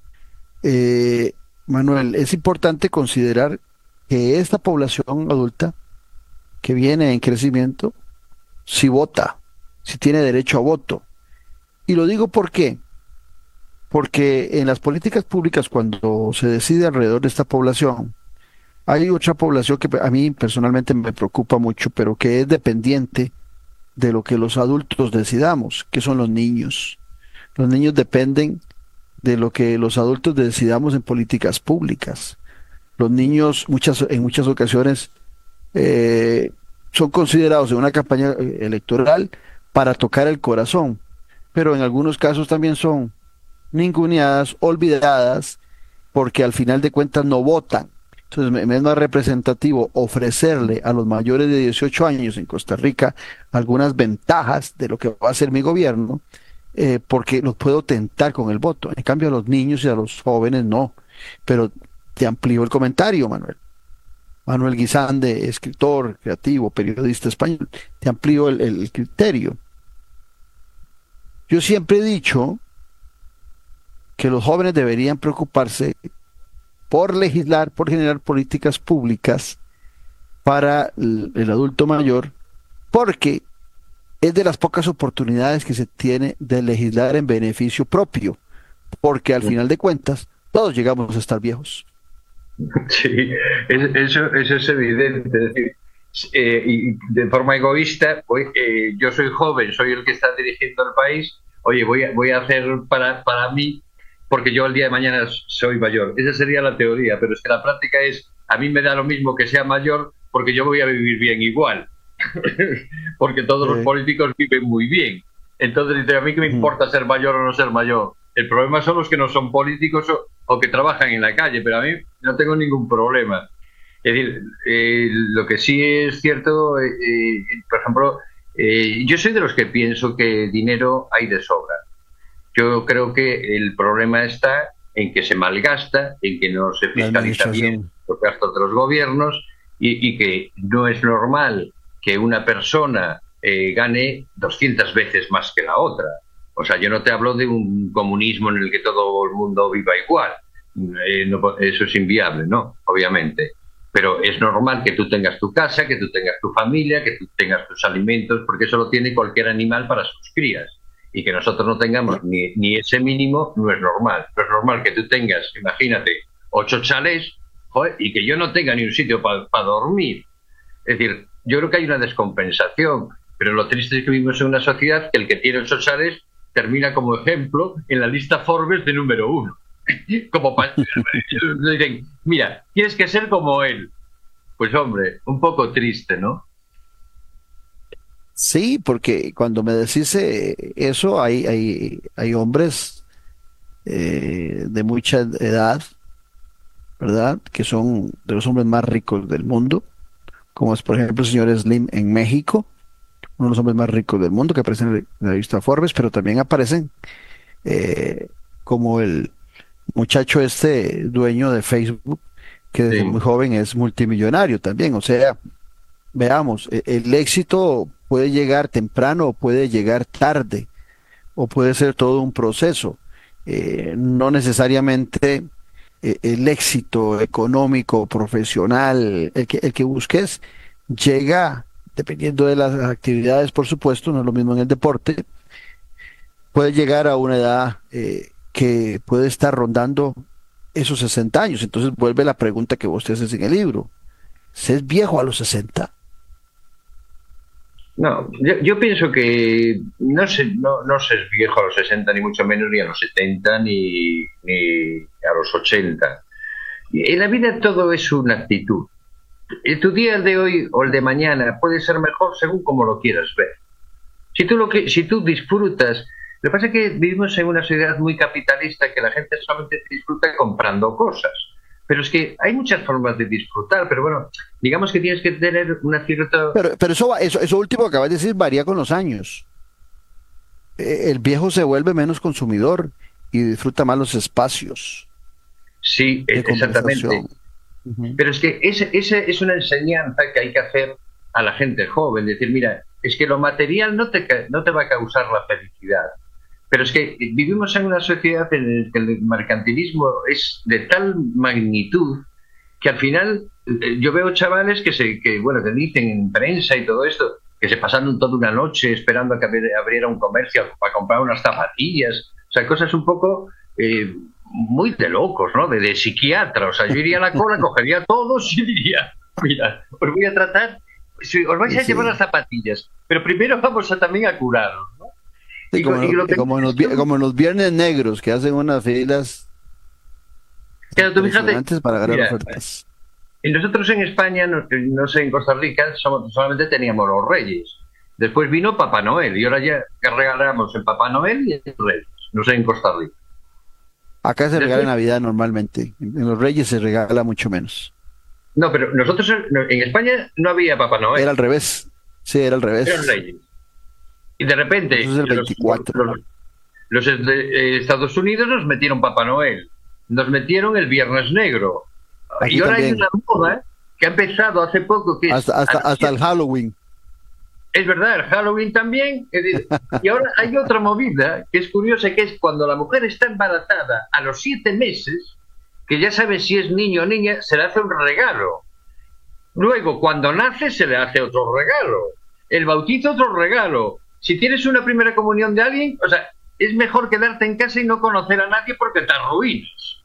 eh, Manuel, es importante considerar que esta población adulta que viene en crecimiento, si vota, si tiene derecho a voto. Y lo digo ¿por qué? Porque en las políticas públicas, cuando se decide alrededor de esta población, hay otra población que a mí personalmente me preocupa mucho, pero que es dependiente de lo que los adultos decidamos, que son los niños. Los niños dependen de lo que los adultos decidamos en políticas públicas. Los niños muchas, en muchas ocasiones eh, son considerados en una campaña electoral para tocar el corazón, pero en algunos casos también son ninguneadas, olvidadas, porque al final de cuentas no votan. Entonces me, me es más representativo ofrecerle a los mayores de dieciocho años en Costa Rica algunas ventajas de lo que va a hacer mi gobierno, eh, porque los puedo tentar con el voto. En cambio a los niños y a los jóvenes no. Pero te amplío el comentario, Manuel. Manuel Guisande, escritor, creativo, periodista español, te amplío el, el criterio. Yo siempre he dicho que los jóvenes deberían preocuparse por legislar, por generar políticas públicas para el, el adulto mayor, porque es de las pocas oportunidades que se tiene de legislar en beneficio propio, porque al final de cuentas todos llegamos a estar viejos. Sí, eso, eso es evidente. Es decir, eh, y de forma egoísta, pues, eh, yo soy joven, soy el que está dirigiendo el país, oye, voy a, voy a hacer para, para mí, porque yo el día de mañana soy mayor. Esa sería la teoría, pero es que la práctica es, a mí me da lo mismo que sea mayor, porque yo voy a vivir bien igual. Porque todos sí. Los políticos viven muy bien. Entonces, a mí qué me importa ser mayor o no ser mayor. El problema son los que no son políticos o, o que trabajan en la calle, pero a mí no tengo ningún problema. Es decir, eh, lo que sí es cierto, eh, eh, por ejemplo, eh, yo soy de los que pienso que dinero hay de sobra. Yo creo que el problema está en que se malgasta, en que no se fiscaliza bien los gastos de los gobiernos y, y que no es normal que una persona eh, gane doscientas veces más que la otra. O sea, yo no te hablo de un comunismo en el que todo el mundo viva igual. Eh, no, eso es inviable, ¿no? Obviamente. Pero es normal que tú tengas tu casa, que tú tengas tu familia, que tú tengas tus alimentos, porque eso lo tiene cualquier animal para sus crías. Y que nosotros no tengamos ni, ni ese mínimo no es normal. No es normal que tú tengas, imagínate, ocho chalés, joder, y que yo no tenga ni un sitio para pa dormir. Es decir, yo creo que hay una descompensación, pero lo triste es que vivimos en una sociedad que el que tiene esos chales termina como ejemplo en la lista Forbes de número uno. Como para... dicen, mira, tienes que ser como él. Pues hombre, un poco triste, ¿no? Sí, porque cuando me decís eh, eso, hay, hay, hay hombres eh, de mucha edad, ¿verdad? Que son de los hombres más ricos del mundo, como es por ejemplo el señor Slim en México, uno de los hombres más ricos del mundo que aparecen en la revista Forbes, pero también aparecen eh, como el muchacho este dueño de Facebook, que desde Sí. muy joven es multimillonario también. O sea, veamos, e- el éxito puede llegar temprano o puede llegar tarde, o puede ser todo un proceso. Eh, no necesariamente eh, el éxito económico, profesional, el que, el que busques, llega, dependiendo de las actividades, por supuesto, no es lo mismo en el deporte, puede llegar a una edad eh, que puede estar rondando esos sesenta años. Entonces vuelve la pregunta que vos te haces en el libro. ¿Se es viejo a los sesenta? No, yo, yo pienso que no se, no, no se es viejo a los sesenta, ni mucho menos, ni a los setenta, ni, ni a los ochenta. En la vida todo es una actitud. Tu día el de hoy o el de mañana puede ser mejor según como lo quieras ver. Si tú, lo que, si tú disfrutas... Lo que pasa es que vivimos en una sociedad muy capitalista que la gente solamente disfruta comprando cosas. Pero es que hay muchas formas de disfrutar, pero bueno, digamos que tienes que tener una cierta... Pero, pero eso, va- eso, eso último que acabas de decir varía con los años. Eh, El viejo se vuelve menos consumidor y disfruta más los espacios Sí, de exactamente. conversación. Ujú. Pero es que ese, ese es una enseñanza que hay que hacer a la gente joven. Decir, mira, es que lo material no te, ca- no te va a causar la felicidad. Pero es que vivimos en una sociedad en la que el mercantilismo es de tal magnitud que al final eh, yo veo chavales que se que bueno que dicen en prensa y todo esto que se pasaron toda una noche esperando a que abri- abriera un comercio para comprar unas zapatillas, o sea, cosas un poco eh, muy de locos, ¿no? De, de psiquiatra. O sea, yo iría a la cola, cogería a todos y diría, mira, os voy a tratar, si os vais a Sí, llevar sí. las zapatillas, pero primero vamos a también a curaros, ¿no? Sí, Y como, co- en y lo los- que como en los, dices vi- tú, como en los viernes negros que hacen unas filas claro, tú fíjate, impresionantes para agarrar mira, ofertas. y nosotros en España, no, no sé, en Costa Rica, somos- solamente teníamos los Reyes. Después vino Papá Noel y ahora ya que regalamos el Papá Noel y el Reyes. No sé, en Costa Rica. Acá se regala en Después- Navidad normalmente. En los Reyes se regala mucho menos. No, pero nosotros en en España no había Papá Noel, Era al revés. Sí, era al revés. eran Reyes. Y de repente Eso es el los- veinticuatro. los, los de eh, Estados Unidos nos metieron Papá Noel, nos metieron el Viernes Negro. Aquí y ahora hay también. una moda que ha empezado hace poco que es Hasta, hasta, a las hasta el Halloween. Es verdad, el Halloween también. Es decir, y ahora hay otra movida que es curiosa, que es cuando la mujer está embarazada a los siete meses, que ya sabe si es niño o niña, se le hace un regalo. Luego, cuando nace, se le hace otro regalo. El bautizo, otro regalo. Si tienes una primera comunión de alguien, o sea, es mejor quedarte en casa y no conocer a nadie porque te arruinas.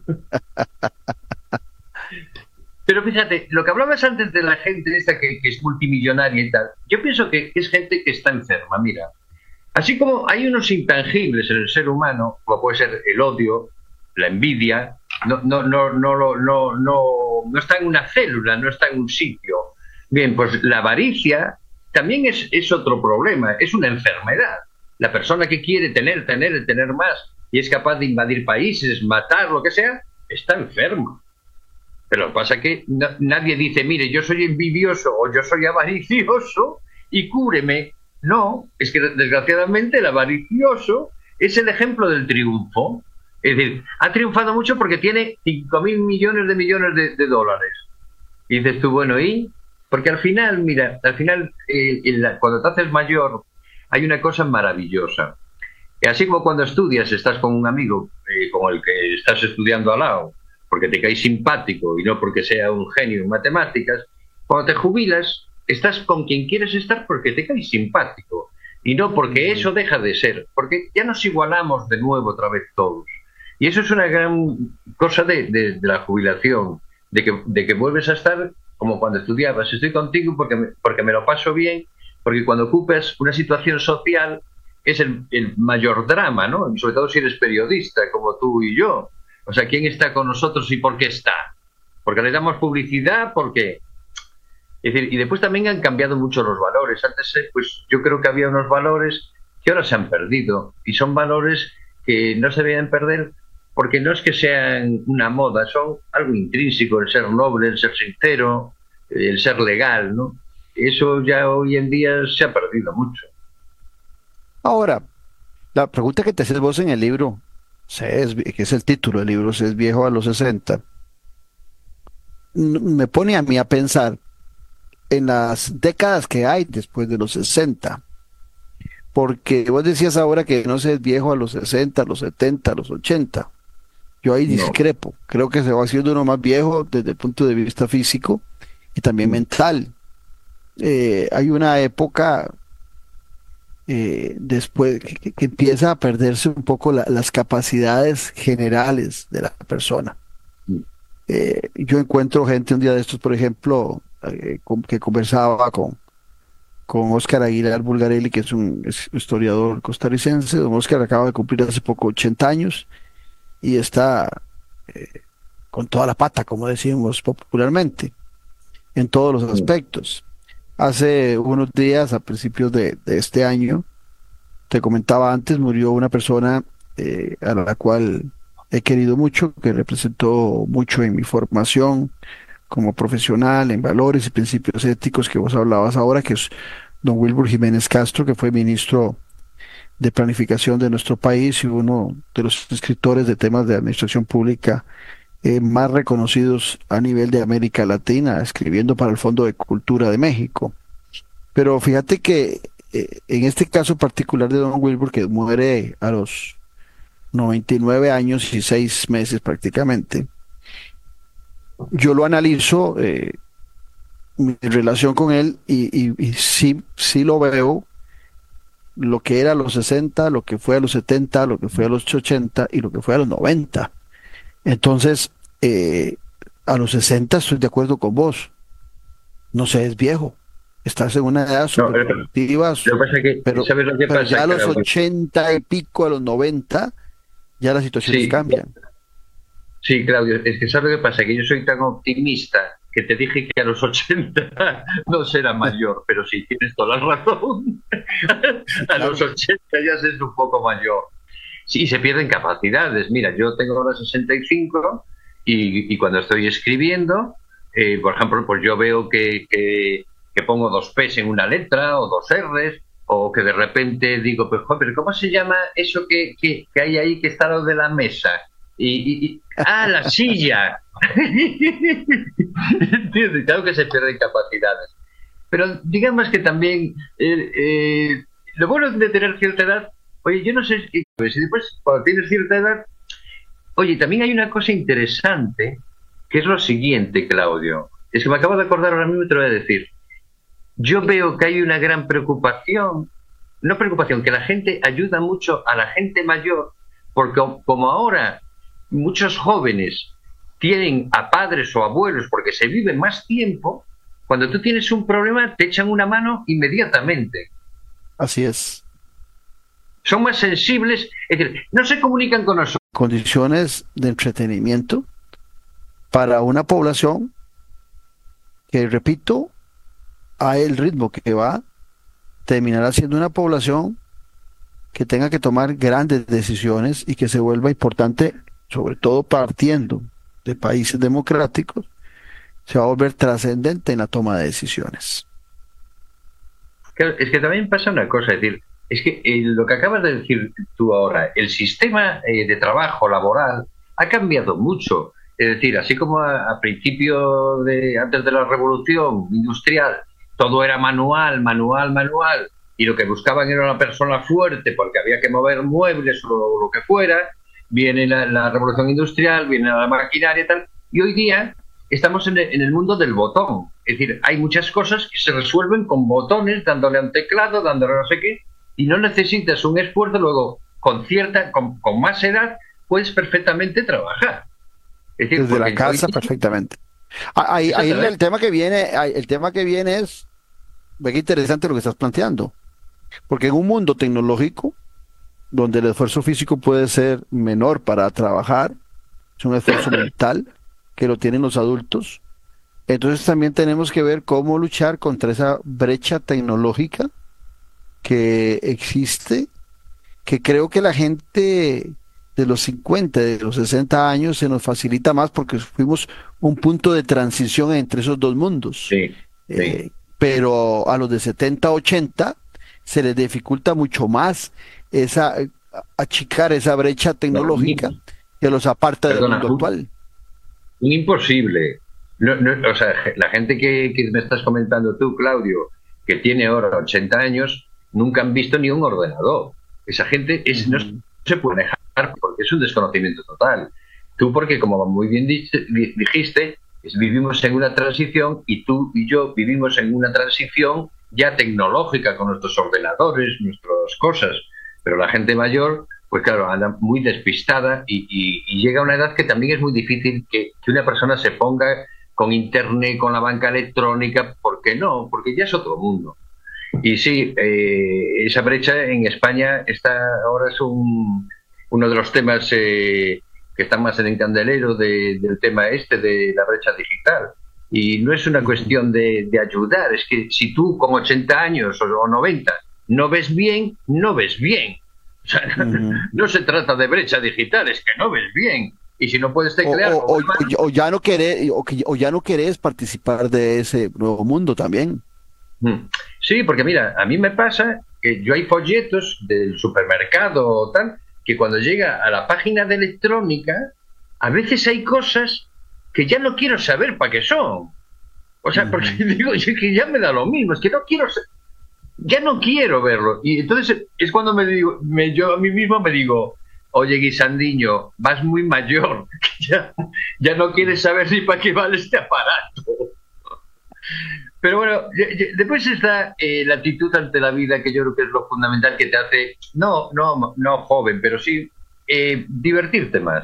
Pero fíjate, lo que hablabas antes de la gente esta que, que es multimillonaria y tal, yo pienso que es gente que está enferma. Mira, así como hay unos intangibles en el ser humano, como puede ser el odio, la envidia, no, no, no, no, no, no, no, no está en una célula, no está en un sitio. Bien, pues la avaricia también es, es otro problema, es una enfermedad. La persona que quiere tener, tener, tener más y es capaz de invadir países, matar, lo que sea, está enfermo. Pero lo que pasa es que no, nadie dice, mire, yo soy envidioso o yo soy avaricioso y cúreme. No, es que desgraciadamente el avaricioso es el ejemplo del triunfo. Es decir, ha triunfado mucho porque tiene cinco mil millones de millones de, de dólares. Y dices tú, bueno, ¿y? Porque al final, mira, al final, eh, en la- cuando te haces mayor, hay una cosa maravillosa. Así como cuando estudias, estás con un amigo eh, con el que estás estudiando al lado, porque te caes simpático y no porque sea un genio en matemáticas, cuando te jubilas, estás con quien quieres estar porque te caes simpático y no porque eso deja de ser, porque ya nos igualamos de nuevo otra vez todos. Y eso es una gran cosa de, de, de la jubilación, de que, de que vuelves a estar como cuando estudiabas, estoy contigo porque me, porque me lo paso bien, porque cuando ocupas una situación social es el, el mayor drama, ¿no? Y sobre todo si eres periodista, como tú y yo. O sea, ¿quién está con nosotros y por qué está? Porque le damos publicidad, porque... Es decir, y después también han cambiado mucho los valores. Antes, pues yo creo que había unos valores que ahora se han perdido, y son valores que no se deben perder porque no es que sean una moda, son algo intrínseco, el ser noble, el ser sincero, el ser legal, ¿no? Eso ya hoy en día se ha perdido mucho. Ahora, la pregunta que te haces vos en el libro, se es, que es el título del libro, se es viejo a los sesenta, me pone a mí a pensar en las décadas que hay después de los sesenta, porque vos decías ahora que no se es viejo a los sesenta, a los setenta, a los ochenta. Yo ahí discrepo, no. Creo que se va haciendo uno más viejo desde el punto de vista físico y también mm. mental. Eh, hay una época eh, después que, que empieza a perderse un poco la, las capacidades generales de la persona. Mm. Eh, yo encuentro gente un día de estos, por ejemplo, eh, con, que conversaba con, con Óscar Aguilar Bulgarelli, que es un es historiador costarricense. Don Óscar acaba de cumplir hace poco ochenta años y está eh, con toda la pata, como decimos popularmente, en todos los aspectos. Hace unos días, a principios de, de este año, te comentaba antes, murió una persona eh, a la cual he querido mucho, que representó mucho en mi formación como profesional, en valores y principios éticos que vos hablabas ahora, que es don Wilbur Jiménez Castro, que fue ministro de Planificación de nuestro país y uno de los escritores de temas de administración pública eh, más reconocidos a nivel de América Latina, escribiendo para el Fondo de Cultura de México. Pero fíjate que eh, en este caso particular de don Wilbur, que muere a los noventa y nueve años y seis meses prácticamente, yo lo analizo, eh, mi relación con él, y, y, y sí, sí lo veo, lo que era a los sesenta, lo que fue a los setenta, lo que fue a los ochenta y lo que fue a los noventa. Entonces, eh, a los sesenta estoy de acuerdo con vos. No sé, es viejo. Estás en una edad súper productiva, no, pero, pero, lo que pero pasa, ya a los Claudio, ochenta y pico, a los noventa, ya las situaciones sí, cambian. Sí, Claudio, es que ¿sabes lo que pasa? Que yo soy tan optimista que te dije que a los ochenta no será mayor, pero sí, tienes toda la razón. A los ochenta ya se es un poco mayor. Sí, se pierden capacidades. Mira, yo tengo ahora sesenta y cinco y, y cuando estoy escribiendo, eh, por ejemplo, pues yo veo que, que, que pongo dos P's en una letra o dos R's, o que de repente digo, pues, joder, ¿cómo se llama eso que, que, que hay ahí que está lo de la mesa? Y, y, y ¡ah, la silla! ¿Entiendes? Claro que se pierden capacidades. Pero digamos que también eh, eh, lo bueno de tener cierta edad, oye, yo no sé si después cuando tienes cierta edad, oye, también hay una cosa interesante, que es lo siguiente, Claudio. Es que me acabo de acordar ahora mismo y te lo voy a decir. Yo veo que hay una gran preocupación, no preocupación, que la gente ayuda mucho a la gente mayor, porque como ahora muchos jóvenes tienen a padres o abuelos porque se viven más tiempo, cuando tú tienes un problema te echan una mano inmediatamente. Así es. Son más sensibles, es decir, no se comunican con nosotros. Condiciones de entretenimiento para una población que, repito, a el ritmo que va, terminará siendo una población que tenga que tomar grandes decisiones y que se vuelva importante, sobre todo partiendo de países democráticos, se va a volver trascendente en la toma de decisiones. Claro, es que también pasa una cosa, es decir, es que eh, lo que acabas de decir tú ahora, el sistema eh, de trabajo laboral ha cambiado mucho. Es decir, así como a, a principio de, antes de la revolución industrial, todo era manual, manual, manual, y lo que buscaban era una persona fuerte porque había que mover muebles o lo que fuera. Viene la, la revolución industrial, viene la maquinaria y tal, y hoy día estamos en el, en el mundo del botón. Es decir, hay muchas cosas que se resuelven con botones, dándole a un teclado, dándole no sé qué, y no necesitas un esfuerzo. Luego, con cierta, con, con más edad, puedes perfectamente trabajar. Es decir, desde la casa, hoy, perfectamente. Ahí, ahí el tema que viene, el tema que viene es, ve qué interesante lo que estás planteando, porque en un mundo tecnológico, donde el esfuerzo físico puede ser menor para trabajar, es un esfuerzo mental que lo tienen los adultos, entonces también tenemos que ver cómo luchar contra esa brecha tecnológica que existe, que creo que la gente de los cincuenta, de los sesenta años se nos facilita más porque fuimos un punto de transición entre esos dos mundos. Sí, sí. Eh, pero a los de setenta, ochenta se les dificulta mucho más esa achicar esa brecha tecnológica no, que los aparta Perdona, del mundo actual. Imposible. No, no, o sea, la gente que, que me estás comentando tú, Claudio, que tiene ahora ochenta años, nunca han visto ni un ordenador. Esa gente es, uh-huh. no se puede manejar porque es un desconocimiento total. Tú porque, como muy bien dijiste, vivimos en una transición y tú y yo vivimos en una transición ya tecnológica con nuestros ordenadores, nuestras cosas. Pero la gente mayor, pues claro, anda muy despistada y, y, y llega a una edad que también es muy difícil que, que una persona se ponga con internet, con la banca electrónica. ¿Por qué no? Porque ya es otro mundo. Y sí, eh, esa brecha en España está ahora es un, uno de los temas eh, que están más en el candelero de, del tema este de la brecha digital. Y no es una cuestión de, de ayudar, es que si tú con ochenta años o, o noventa no ves bien, no ves bien. O sea, uh-huh. no se trata de brecha digital, es que no ves bien. Y si no puedes teclear... O, o, o, o ya no querés, o, o ya no querés participar de ese nuevo mundo también. Sí, porque mira, a mí me pasa que yo hay folletos del supermercado o tal, que cuando llega a la página de electrónica, a veces hay cosas que ya no quiero saber para qué son. O sea, porque uh-huh. digo, es que ya me da lo mismo, es que no quiero, ya no quiero verlo. Y entonces es cuando me digo, me, yo a mí mismo me digo, oye Guisandiño, vas muy mayor, ya, ya no quieres saber ni para qué vale este aparato. Pero bueno, después está eh, la actitud ante la vida, que yo creo que es lo fundamental que te hace, no, no, no joven, pero sí eh, divertirte más.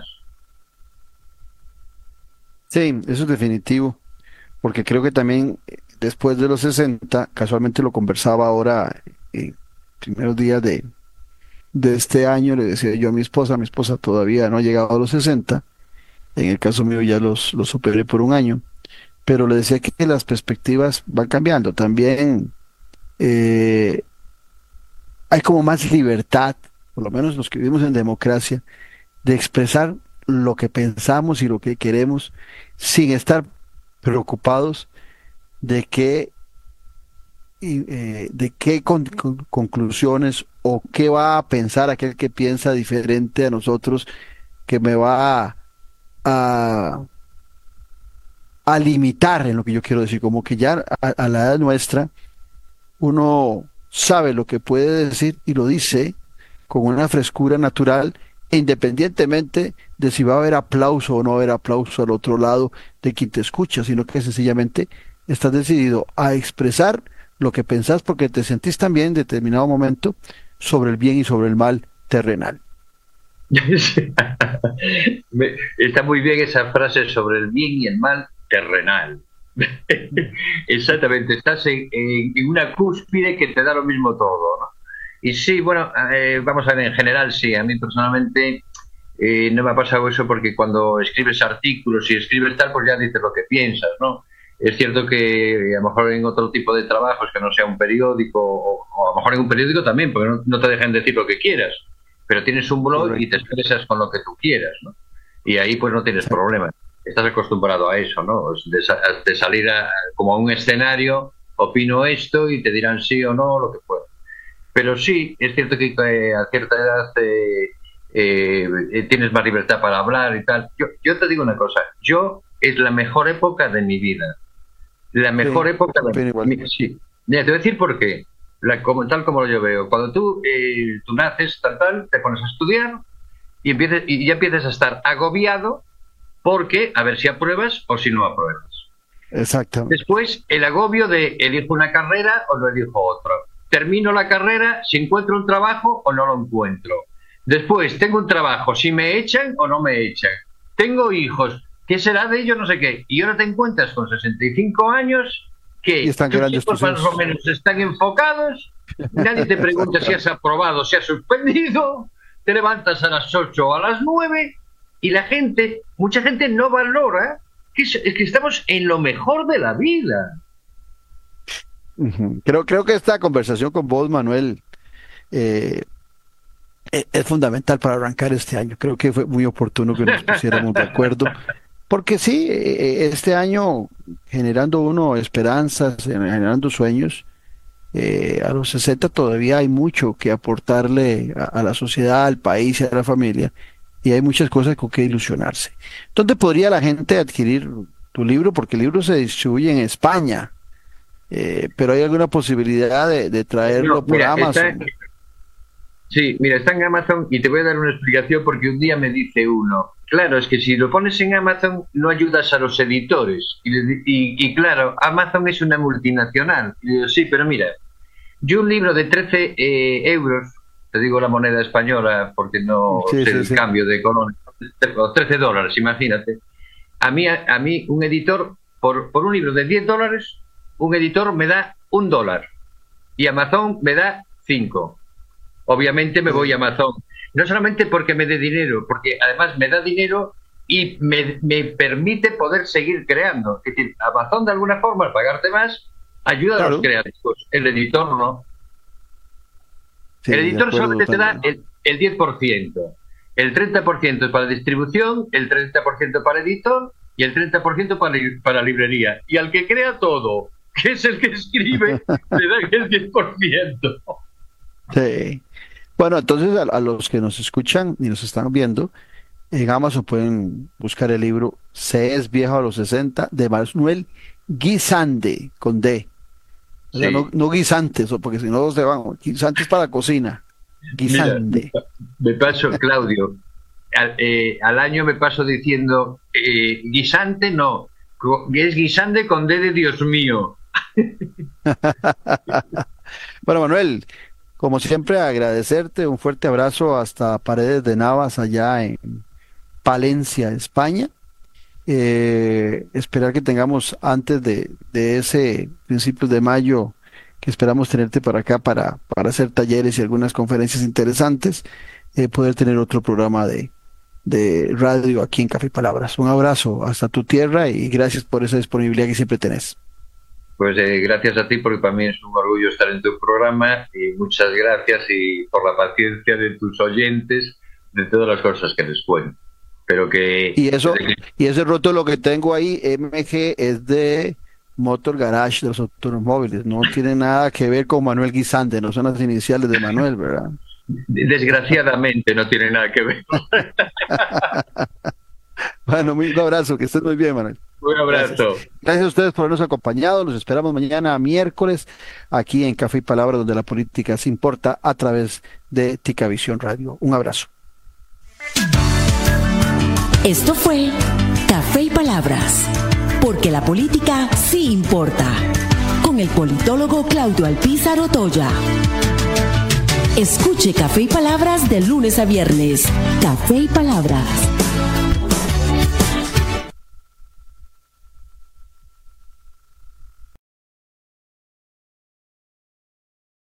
Sí, eso es definitivo, porque creo que también después de los sesenta, casualmente lo conversaba ahora, en primeros días de, de este año, le decía yo a mi esposa, mi esposa todavía no ha llegado a los sesenta, en el caso mío ya los, los superé por un año, pero le decía que las perspectivas van cambiando. También eh, hay como más libertad, por lo menos los que vivimos en democracia, de expresar lo que pensamos y lo que queremos sin estar preocupados de qué, eh, de qué con, con, conclusiones o qué va a pensar aquel que piensa diferente a nosotros, que me va a... a a limitar en lo que yo quiero decir, como que ya a, a la edad nuestra uno sabe lo que puede decir y lo dice con una frescura natural, e independientemente de si va a haber aplauso o no va a haber aplauso al otro lado de quien te escucha, sino que sencillamente estás decidido a expresar lo que pensás porque te sentís también en determinado momento sobre el bien y sobre el mal terrenal. Está muy bien esa frase sobre el bien y el mal terrenal. Exactamente, estás en, en, en una cúspide que te da lo mismo todo, ¿no? Y sí, bueno, eh, vamos a ver, en general sí, a mí personalmente eh, no me ha pasado eso, porque cuando escribes artículos y escribes tal, pues ya dices lo que piensas, ¿no? Es cierto que a lo mejor en otro tipo de trabajos que no sea un periódico, o, o a lo mejor en un periódico también, porque no, no te dejan decir lo que quieras, pero tienes un blog Correcto. Y te expresas con lo que tú quieras, ¿no? Y ahí pues no tienes sí. problema. Estás acostumbrado a eso, ¿no? De, de salir a, como a un escenario, opino esto y te dirán sí o no, lo que fuera. Pero sí, es cierto que eh, a cierta edad eh, eh, tienes más libertad para hablar y tal. Yo, yo te digo una cosa, yo es la mejor época de mi vida. La mejor sí, época de mi vida. Sí. Mira, te voy a decir por qué. La, como, tal como yo veo. Cuando tú, eh, tú naces, tal, tal, te pones a estudiar y, empieces, y ya empiezas a estar agobiado porque a ver si apruebas o si no apruebas. Exacto. Después, el agobio de elijo una carrera o no elijo otra. Termino la carrera, si encuentro un trabajo o no lo encuentro. Después, tengo un trabajo, si me echan o no me echan. Tengo hijos, ¿qué será de ellos? No sé qué. Y ahora te encuentras con sesenta y cinco años que y están tus hijos más o menos están enfocados, nadie te pregunta si has aprobado, si has suspendido, te levantas a las ocho o a las nueve y la gente, mucha gente no valora que es, es que estamos en lo mejor de la vida. Uh-huh. Creo, creo que esta conversación con vos, Manuel, eh, es fundamental para arrancar este año. Creo que fue muy oportuno que nos pusiéramos de acuerdo, porque sí, este año generando uno esperanzas, generando sueños, eh, a los sesenta todavía hay mucho que aportarle a, a la sociedad, al país y a la familia, y hay muchas cosas con que ilusionarse. ¿Dónde podría la gente adquirir tu libro? Porque el libro se distribuye en España, eh, pero ¿hay alguna posibilidad de, de traerlo no, mira, por Amazon? Está... Sí, mira, está en Amazon y te voy a dar una explicación porque un día me dice uno, claro, es que si lo pones en Amazon no ayudas a los editores. Y, y, y claro, Amazon es una multinacional. Y digo, sí, pero mira, yo un libro de trece eh, euros, te digo la moneda española porque no sí, sé sí, el sí. cambio de económico, trece dólares, imagínate. A mí, a, a mí un editor, por, por un libro de diez dólares, un editor me da un dólar y Amazon me da cinco. Obviamente me voy a Amazon, no solamente porque me dé dinero, porque además me da dinero y me, me permite poder seguir creando. Es decir, Amazon de alguna forma, al pagarte más, ayuda claro. a los creativos. El editor no. Sí, el editor solamente te da el, el diez por ciento. El treinta por ciento es para distribución, el treinta por ciento para editor y el treinta por ciento para, para librería. Y al que crea todo, que es el que escribe, le da el diez por ciento. Sí. Bueno, entonces a, a los que nos escuchan y nos están viendo, en Amazon pueden buscar el libro Se es viejo a los sesenta de Manuel Guisande, con D. O sea, sí. no, no guisantes, porque si no se van. Guisantes para cocina. Guisande. Mira, me paso, Claudio, al, eh, al año me paso diciendo eh, guisante no, es guisande con D de Dios mío. Bueno, Manuel, como siempre, agradecerte, un fuerte abrazo hasta Paredes de Navas, allá en Palencia, España. Eh, esperar que tengamos antes de, de ese principios de mayo, que esperamos tenerte para acá para, para hacer talleres y algunas conferencias interesantes, eh, poder tener otro programa de, de radio aquí en Café y Palabras. Un abrazo hasta tu tierra y gracias por esa disponibilidad que siempre tenés. Pues eh, gracias a ti, porque para mí es un orgullo estar en tu programa y muchas gracias y por la paciencia de tus oyentes de todas las cosas que les cuento. Pero que... Y eso, y ese rótulo que tengo ahí, M G, es de Motor Garage de los automóviles, no tiene nada que ver con Manuel Guisande, no son las iniciales de Manuel, ¿verdad? Desgraciadamente no tiene nada que ver. Bueno, un abrazo, que estés muy bien, Manuel. Un abrazo. Gracias. Gracias a ustedes por habernos acompañado. Los esperamos mañana miércoles aquí en Café y Palabras, donde la política se importa a través de Ticavisión Radio. Un abrazo. Esto fue Café y Palabras, porque la política sí importa, con el politólogo Claudio Alpizar Otoya. Escuche Café y Palabras de lunes a viernes. Café y Palabras.